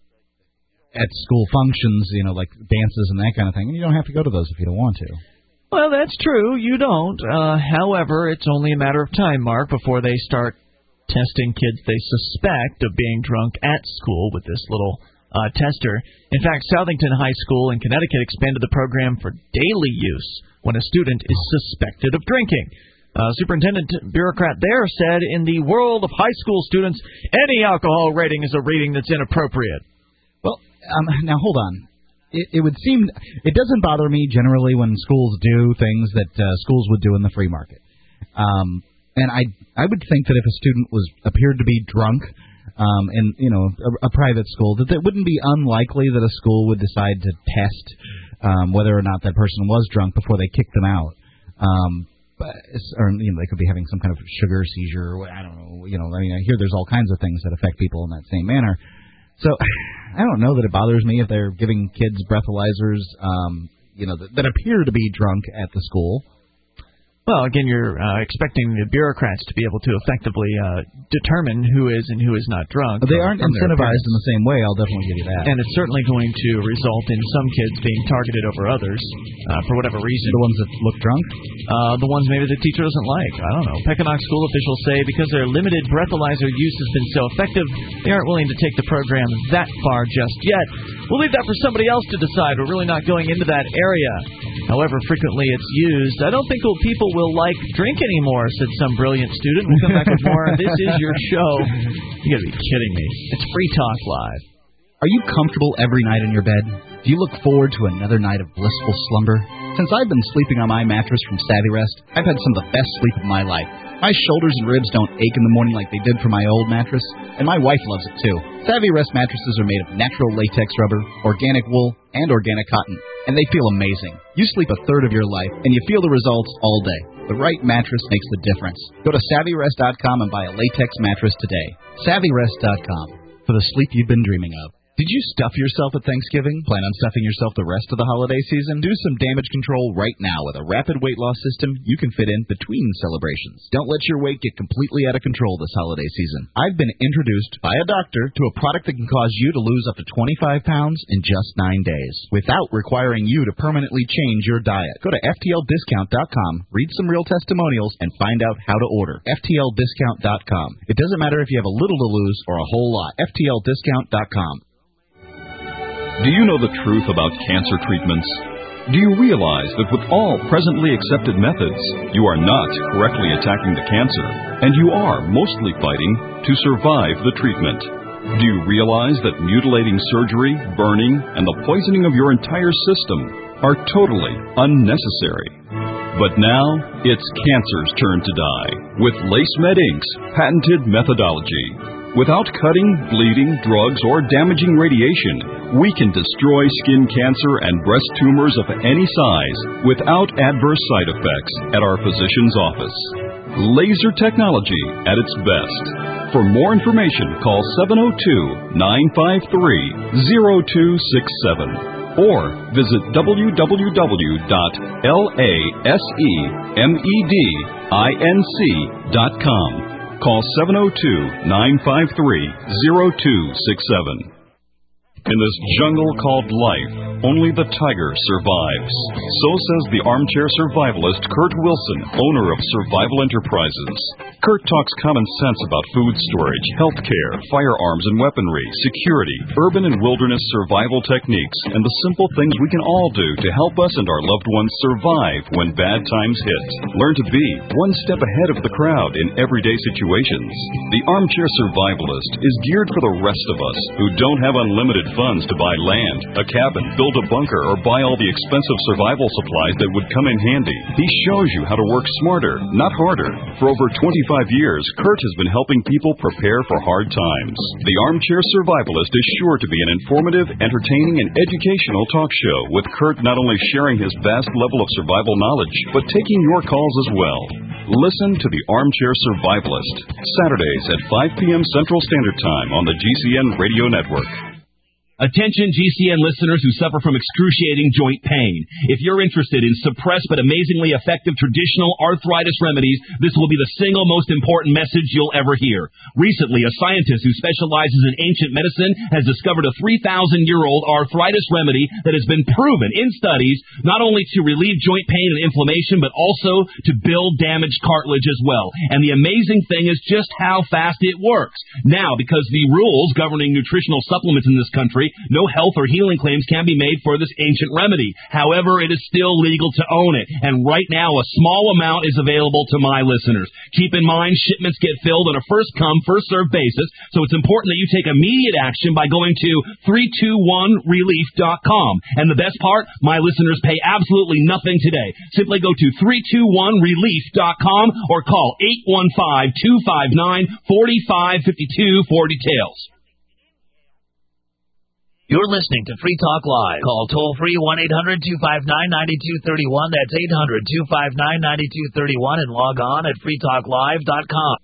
at school functions, you know, like dances and that kind of thing, and you don't have to go to those if you don't want to.
Well, that's true. You don't. Uh, however, it's only a matter of time, Mark, before they start testing kids they suspect of being drunk at school with this little uh, tester. In fact, Southington High School in Connecticut expanded the program for daily use when a student is suspected of drinking. Uh, Superintendent bureaucrat there said, in the world of high school students, any alcohol rating is a rating that's inappropriate.
Well, um, now hold on. It, it would seem, it doesn't bother me generally when schools do things that uh, schools would do in the free market. Um, and I I would think that if a student was appeared to be drunk um, in, you know, a, a private school, that it wouldn't be unlikely that a school would decide to test um, whether or not that person was drunk before they kicked them out. Um Or, you know, they could be having some kind of sugar seizure. Or, I don't know. You know, I mean, I hear there's all kinds of things that affect people in that same manner. So I don't know that it bothers me if they're giving kids breathalyzers, um, you know, that, that appear to be drunk at the school.
Well, again, you're uh, expecting the bureaucrats to be able to effectively uh, determine who is and who is not drunk.
But they aren't incentivized in the same way, I'll definitely give you that.
And it's certainly going to result in some kids being targeted over others uh, for whatever reason.
The ones that look drunk?
Uh, the ones maybe the teacher doesn't like. I don't know. Peckinock school officials say because their limited breathalyzer use has been so effective, they aren't willing to take the program that far just yet. We'll leave that for somebody else to decide. We're really not going into that area. However frequently it's used, I don't think people will like drink anymore, said some brilliant student. We'll come back with more. This is your show. You gotta be kidding me. It's Free Talk Live.
Are you comfortable every night in your bed? Do you look forward to another night of blissful slumber? Since I've been sleeping on my mattress from SavvyRest, I've had some of the best sleep of my life. My shoulders and ribs don't ache in the morning like they did for my old mattress, and my wife loves it too. SavvyRest mattresses are made of natural latex rubber, organic wool, and organic cotton, and they feel amazing. You sleep a third of your life, and you feel the results all day. The right mattress makes the difference. Go to Savvy Rest dot com and buy a latex mattress today. Savvy Rest dot com, for the sleep you've been dreaming of. Did you stuff yourself at Thanksgiving? Plan on stuffing yourself the rest of the holiday season? Do some damage control right now with a rapid weight loss system you can fit in between celebrations. Don't let your weight get completely out of control this holiday season. I've been introduced by a doctor to a product that can cause you to lose up to twenty-five pounds in just nine days without requiring you to permanently change your diet. Go to F T L discount dot com, read some real testimonials, and find out how to order. F T L discount dot com. It doesn't matter if you have a little to lose or a whole lot. F T L discount dot com.
Do you know the truth about cancer treatments? Do you realize that with all presently accepted methods, you are not correctly attacking the cancer, and you are mostly fighting to survive the treatment? Do you realize that mutilating surgery, burning, and the poisoning of your entire system are totally unnecessary? But now, it's cancer's turn to die with LaceMed Incorporated's patented methodology. Without cutting, bleeding, drugs, or damaging radiation, we can destroy skin cancer and breast tumors of any size without adverse side effects at our physician's office. Laser technology at its best. For more information, call seven oh two, nine five three, oh two six seven or visit w w w dot lasemedinc dot com. Call seven oh two, nine five three, oh two six seven. In this jungle called life, only the tiger survives. So says the armchair survivalist Kurt Wilson, owner of Survival Enterprises. Kurt talks common sense about food storage, health care, firearms and weaponry, security, urban and wilderness survival techniques, and the simple things we can all do to help us and our loved ones survive when bad times hit. Learn to be one step ahead of the crowd in everyday situations. The armchair survivalist is geared for the rest of us who don't have unlimited funds to buy land, a cabin, build a bunker, or buy all the expensive survival supplies that would come in handy. He shows you how to work smarter, not harder. For over twenty-five years, Kurt has been helping people prepare for hard times. The Armchair Survivalist is sure to be an informative, entertaining, and educational talk show, with Kurt not only sharing his vast level of survival knowledge, but taking your calls as well. Listen to the Armchair Survivalist, Saturdays at five p.m. Central Standard Time on the G C N Radio Network.
Attention G C N listeners who suffer from excruciating joint pain. If you're interested in suppressed but amazingly effective traditional arthritis remedies, this will be the single most important message you'll ever hear. Recently, a scientist who specializes in ancient medicine has discovered a three thousand year old arthritis remedy that has been proven in studies not only to relieve joint pain and inflammation, but also to build damaged cartilage as well. And the amazing thing is just how fast it works. Now, because the rules governing nutritional supplements in this country, no health or healing claims can be made for this ancient remedy. However, it is still legal to own it. And right now, a small amount is available to my listeners. Keep in mind, shipments get filled on a first-come, first-served basis, so it's important that you take immediate action by going to three two one relief dot com. And the best part, my listeners pay absolutely nothing today. Simply go to three two one relief dot com or call eight one five, two five nine, four five five two for details.
You're listening to Free Talk Live. Call toll-free one eight hundred two five nine nine two three one. That's eight hundred two five nine nine two three one. And log on at free talk live dot com.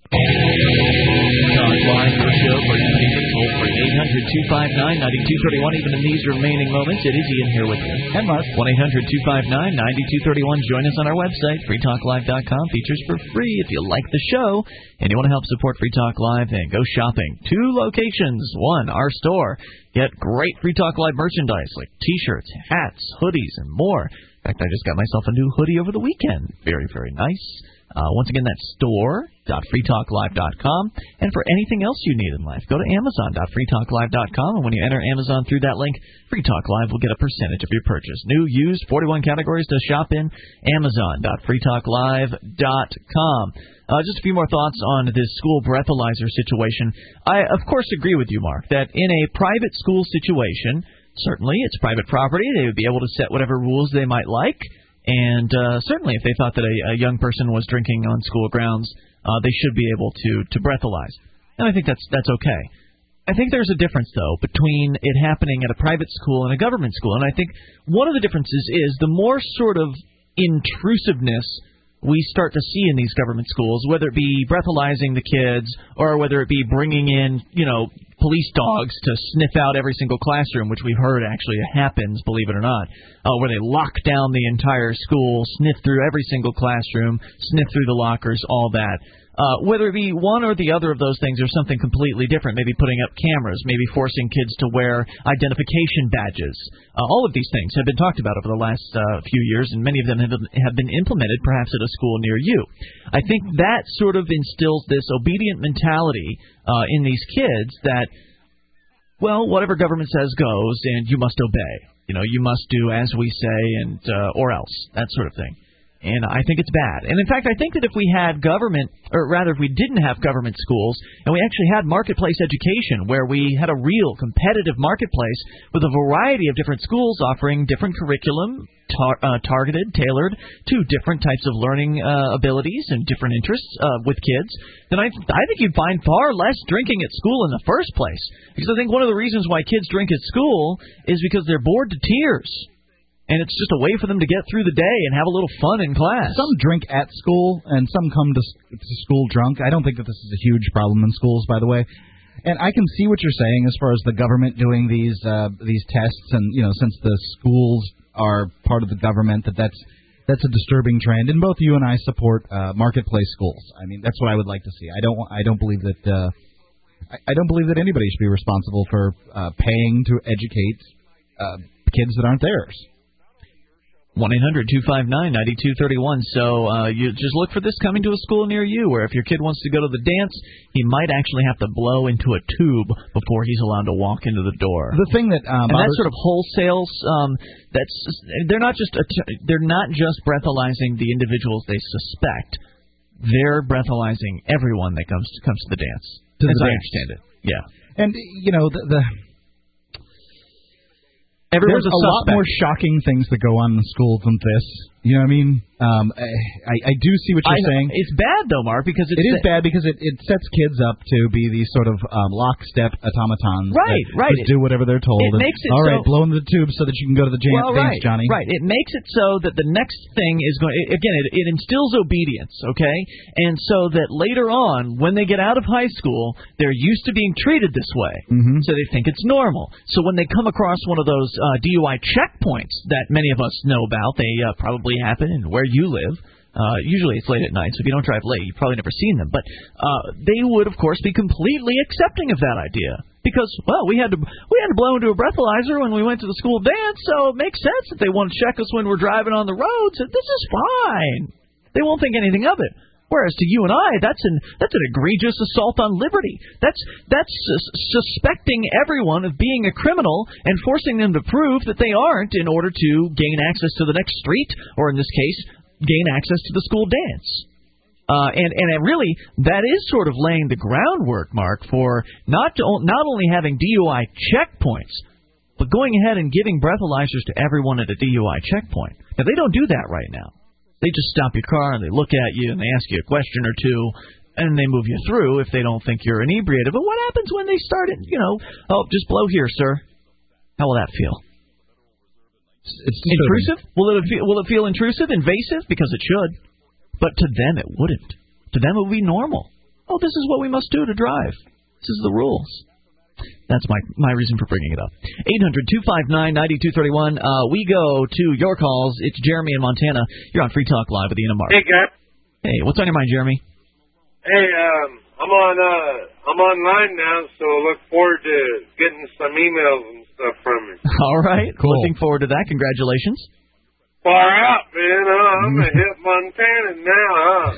Talk Live for show for toll-free eight hundred two five nine nine two three one. Even in these remaining moments, it is Ian here with you. And Mark. one eight hundred two five nine nine two three one. Join us on our website, free talk live dot com. Features for free if you like the show and you want to help support Free Talk Live, then go shopping. Two locations. One, our store. Get great Free Talk Live merchandise like T-shirts, hats, hoodies, and more. In fact, I just got myself a new hoodie over the weekend. Very, very nice. Uh, once again, that's store dot free talk live dot com. And for anything else you need in life, go to amazon dot free talk live dot com. And when you enter Amazon through that link, Free Talk Live will get a percentage of your purchase. New, used, forty-one categories to shop in. amazon dot free talk live dot com. Uh, just a few more thoughts on this school breathalyzer situation. I, of course, agree with you, Mark, that in a private school situation, certainly it's private property. They would be able to set whatever rules they might like. And uh, certainly if they thought that a, a young person was drinking on school grounds, uh, they should be able to, to breathalyze. And I think that's that's okay. I think there's a difference, though, between it happening at a private school and a government school. And I think one of the differences is the more sort of intrusiveness we start to see in these government schools, whether it be breathalyzing the kids or whether it be bringing in, you know, police dogs to sniff out every single classroom, which we've heard actually happens, believe it or not, uh, where they lock down the entire school, sniff through every single classroom, sniff through the lockers, all that. Uh, whether it be one or the other of those things or something completely different, maybe putting up cameras, maybe forcing kids to wear identification badges. Uh, all of these things have been talked about over the last uh, few years, and many of them have, have been implemented perhaps at a school near you. I think that sort of instills this obedient mentality uh, in these kids that, well, whatever government says goes, and you must obey. You know, you must do as we say and uh, or else, that sort of thing. And I think it's bad. And in fact, I think that if we had government, or rather if we didn't have government schools, and we actually had marketplace education where we had a real competitive marketplace with a variety of different schools offering different curriculum, tar- uh, targeted, tailored to different types of learning uh, abilities and different interests uh, with kids, then I, th- I think you'd find far less drinking at school in the first place. Because I think one of the reasons why kids drink at school is because they're bored to tears. And it's just a way for them to get through the day and have a little fun in class.
Some drink at school, and some come to, to school drunk. I don't think that this is a huge problem in schools, by the way. And I can see what you're saying as far as the government doing these uh, these tests, and you know, since the schools are part of the government, that that's that's a disturbing trend. And both you and I support uh, marketplace schools. I mean, that's what I would like to see. I don't I don't believe that uh, I, I don't believe that anybody should be responsible for uh, paying to educate uh, kids that aren't theirs.
one eight hundred two five nine nine two three one. So uh, you just look for this coming to a school near you, where if your kid wants to go to the dance, he might actually have to blow into a tube before he's allowed to walk into the door.
The thing that um,
and that sort of wholesale, um, that's they're not just they're not just breathalyzing the individuals they suspect. They're breathalyzing everyone that comes comes to the dance,
to
as
the
I
dance.
understand it. Yeah,
and you know the. the
Everyone's
There's
a,
a lot more shocking things that go on in the school than this. You know what I mean? Um, I, I do see what you're
I,
saying.
It's bad, though, Mark, because it's
it is
the,
bad because it, it sets kids up to be these sort of um, lockstep automatons.
Right,
that
right.
Just do whatever they're told.
It
and,
makes it
all
so,
right, blow into the tube so that you can go to the jam-
well,
dance,
right,
Johnny.
Right. It makes it so that the next thing is going. Again, it, it instills obedience. Okay, and so that later on, when they get out of high school, they're used to being treated this way,
mm-hmm.
so they think it's normal. So when they come across one of those uh, D U I checkpoints that many of us know about, they uh, probably happen in where you live. Uh, usually it's late at night, so if you don't drive late, you've probably never seen them. But uh, they would, of course, be completely accepting of that idea because, well, we had to we had to blow into a breathalyzer when we went to the school dance, so it makes sense that they want to check us when we're driving on the road. So this is fine. They won't think anything of it. Whereas to you and I, that's an that's an egregious assault on liberty. That's that's sus- suspecting everyone of being a criminal and forcing them to prove that they aren't in order to gain access to the next street, or in this case, gain access to the school dance. Uh, and and it really, that is sort of laying the groundwork, Mark, for not to, not only having D U I checkpoints, but going ahead and giving breathalyzers to everyone at a D U I checkpoint. Now, they don't do that right now. They just stop your car and they look at you and they ask you a question or two, and they move you through if they don't think you're inebriated. But what happens when they start it, you know, oh, just blow here, sir? How will that feel?
It's
intrusive? Will it feel, will it feel intrusive, invasive? Because it should. But to them, it wouldn't. To them, it would be normal. Oh, this is what we must do to drive. This is the rules. That's my my reason for bringing it up. eight hundred two five nine nine two three one. Uh, we go to your calls. It's Jeremy in Montana. You're on Free Talk Live with Ian and Mark.
Hey, guys.
Hey, what's on your mind, Jeremy?
Hey, um, I'm on uh, I'm online now, so I look forward to getting some emails and stuff from you.
All right, cool. Looking forward to that. Congratulations.
Far out, man. Uh, I'm a hit Montana now,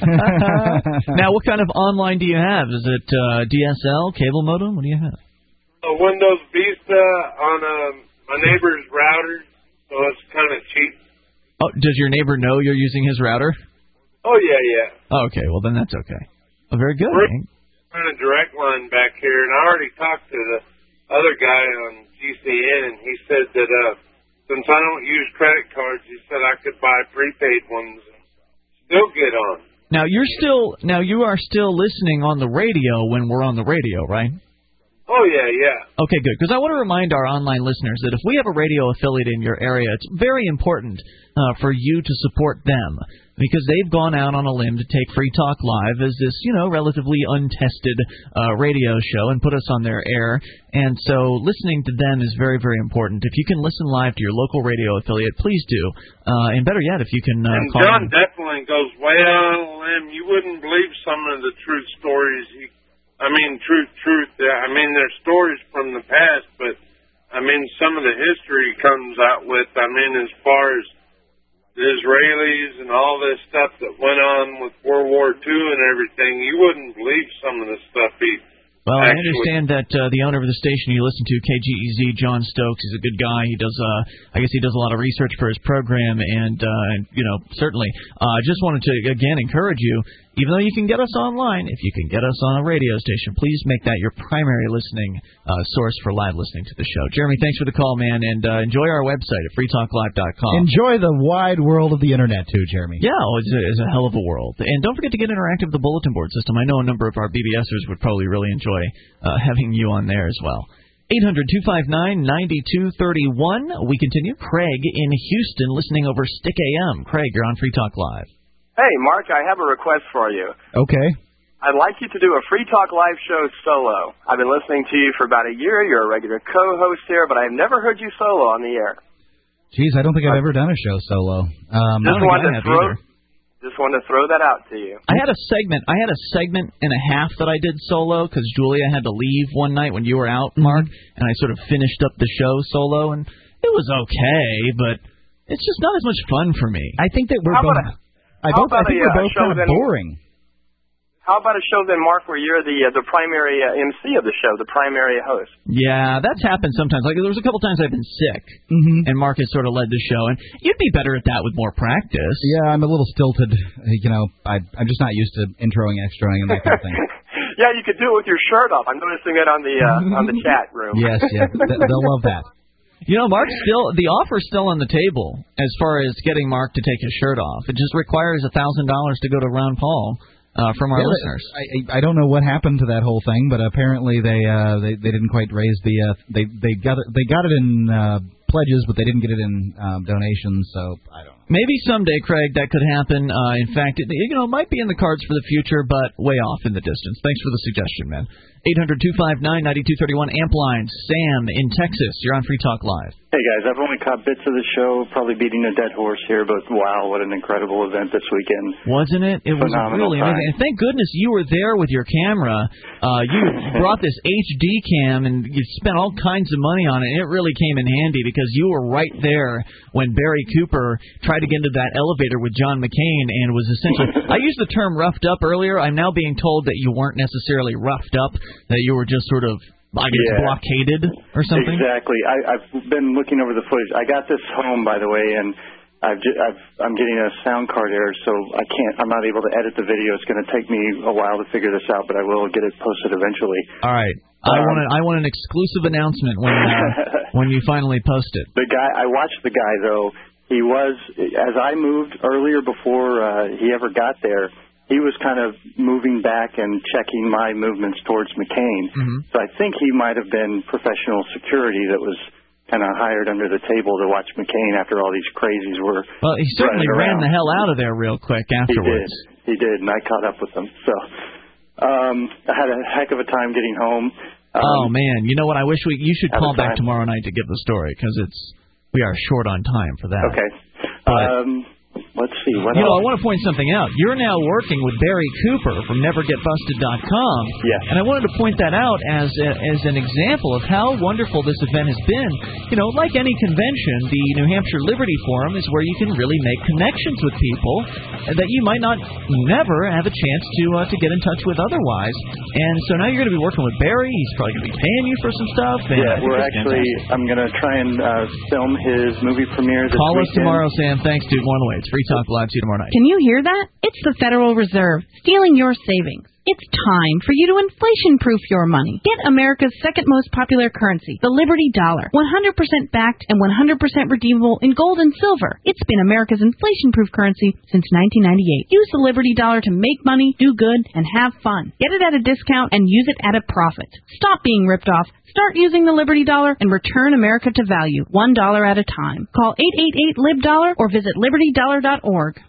huh?
Now, what kind of online do you have? Is it uh, D S L, cable modem? What do you have?
A Windows Vista on um, my neighbor's router, so it's kind of cheap.
Oh, does your neighbor know you're using his router?
Oh, yeah, yeah.
Oh, okay, well, then that's okay. Oh, very good.
We're on a direct line back here, and I already talked to the other guy on G C N, and he said that uh, since I don't use credit cards, he said I could buy prepaid ones and still get on.
Now, you're still, now you are still listening on the radio when we're on the radio, right?
Oh, yeah, yeah.
Okay, good. Because I want to remind our online listeners that if we have a radio affiliate in your area, it's very important uh, for you to support them because they've gone out on a limb to take Free Talk Live as this, you know, relatively untested uh, radio show and put us on their air. And so listening to them is very, very important. If you can listen live to your local radio affiliate, please do. Uh, and better yet, if you can uh,
and
call
John
them.
definitely goes way out on a limb. You wouldn't believe some of the truth stories he I mean, truth, truth. I mean, there's stories from the past, but I mean, some of the history comes out with. I mean, as far as the Israelis and all this stuff that went on with World War Two and everything, you wouldn't believe some of the stuff he.
Well, I
actually,
understand that uh, the owner of the station you listen to, K G E Z, John Stokes, is a good guy. He does, uh, I guess, he does a lot of research for his program, and uh, you know, certainly, I uh, just wanted to again encourage you. Even though you can get us online, if you can get us on a radio station, please make that your primary listening uh, source for live listening to the show. Jeremy, thanks for the call, man, and uh, enjoy our website at free talk live dot com.
Enjoy the wide world of the Internet, too, Jeremy.
Yeah, well, it's, a, it's a hell of a world. And don't forget to get interactive with the bulletin board system. I know a number of our BBSers would probably really enjoy uh, having you on there as well. eight hundred two five nine nine two three one. We continue. Craig in Houston listening over Stick A M. Craig, you're on Free Talk Live.
Hey, Mark, I have a request for you.
Okay.
I'd like you to do a Free Talk Live show solo. I've been listening to you for about a year. You're a regular co-host here, but I've never heard you solo on the air.
Geez, I don't think I've ever done a show solo. Um,
just wanted to throw, Just wanted to throw that out to you.
I had a segment. I had a segment and a half that I did solo because Julia had to leave one night when you were out, Mark, and I sort of finished up the show solo, and it was okay, but it's just not as much fun for me.
I think that we're
How
both.
about a-
I,
how
both, I
about
think
a,
we're
uh,
both
show
kind of
then-
boring.
How about a show then, Mark, where you're the uh, the primary uh, M C of the show, the primary host?
Yeah, that's happened sometimes. Like there was a couple times I've been sick,
mm-hmm.
and Mark has sort of led the show, and you'd be better at that with more practice.
Yeah, I'm a little stilted. You know, I, I'm just not used to introing, extraing, and that kind of thing.
Yeah, you could do it with your shirt off. I'm noticing it on the uh, on the chat room.
Yes, yeah, they'll love that.
You know, Mark's still the offer's still on the table as far as getting Mark to take his shirt off. It just requires a thousand dollars to go to Ron Paul. Uh, from our
yeah,
listeners,
I, I don't know what happened to that whole thing, but apparently they uh, they they didn't quite raise the uh, they they got it they got it in uh, pledges, but they didn't get it in um, donations. So I don't know.
Maybe someday, Craig, that could happen. Uh, in fact, it, you know, it might be in the cards for the future, but way off in the distance. Thanks for the suggestion, man. eight hundred two five nine nine two three one Amp Line. Sam in Texas, you're on Free Talk Live.
Hey guys, I've only caught bits of the show, probably beating a dead horse here, but wow, what an incredible event this weekend.
Wasn't it? It was
Phenomenal
really
time.
amazing. And thank goodness you were there with your camera. Uh, you brought this H D cam and you spent all kinds of money on it. It really came in handy because you were right there when Barry Cooper tried to get into that elevator with John McCain and was essentially, I used the term roughed up earlier. I'm now being told that you weren't necessarily roughed up, that you were just sort of, I guess,
Yeah.
blockaded or something.
Exactly. I, I've been looking over the footage. I got this home, by the way, and I've, ju- I've I'm getting a sound card error, so I can't. I'm not able to edit the video. It's going to take me a while to figure this out, but I will get it posted eventually.
All right. I
Um,
want an, I want an exclusive announcement when uh, when you finally post it.
The guy, I watched the guy though. He was, as I moved earlier before uh, he ever got there, he was kind of moving back and checking my movements towards McCain.
Mm-hmm.
So I think he might have been professional security that was kind of hired under the table to watch McCain after all these crazies were.
Well, he certainly
running around.
ran the hell out of there real quick afterwards.
He did. He did, and I caught up with him. So um, I had a heck of a time getting home. Um,
Oh man, you know what? I wish we you should
Have
call
a
back
time.
tomorrow night to give the story because it's we are short on time for that.
Okay.
But,
um, let's see. What
you know,
else?
I want to point something out. You're now working with Barry Cooper from never get busted dot com.
Yes.
And I wanted to point that out as a, as an example of how wonderful this event has been. You know, like any convention, the New Hampshire Liberty Forum is where you can really make connections with people that you might not never have a chance to uh, to get in touch with otherwise. And so now you're going to be working with Barry. He's probably going to be paying you for some stuff. And I
Yeah,
think
we're
that's
actually.
fantastic.
I'm going to try and uh, film his movie premiere this
Call us
weekend.
tomorrow, Sam. Thanks, dude. One way. It's Free Talk Live. See you tomorrow night.
Can you hear that? It's the Federal Reserve stealing your savings. It's time for you to inflation-proof your money. Get America's second most popular currency, the Liberty Dollar. one hundred percent backed and one hundred percent redeemable in gold and silver. It's been America's inflation-proof currency since nineteen ninety-eight. Use the Liberty Dollar to make money, do good, and have fun. Get it at a discount and use it at a profit. Stop being ripped off. Start using the Liberty Dollar and return America to value, one dollar at a time. Call eight eight eight Lib Dollar or visit liberty dollar dot org.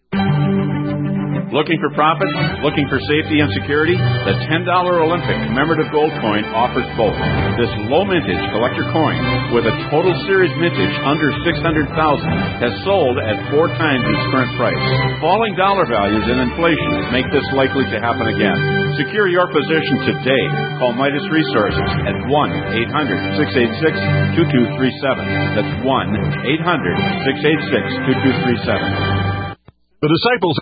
Looking for profits? Looking for safety and security? The ten dollar Olympic commemorative gold coin offers both. This low mintage collector coin with a total series mintage under six hundred thousand has sold at four times its current price. Falling dollar values and inflation make this likely to happen again. Secure your position today. Call Midas Resources at one eight hundred six eight six two two three seven. That's one eight hundred six eight six two two three seven.
The Disciples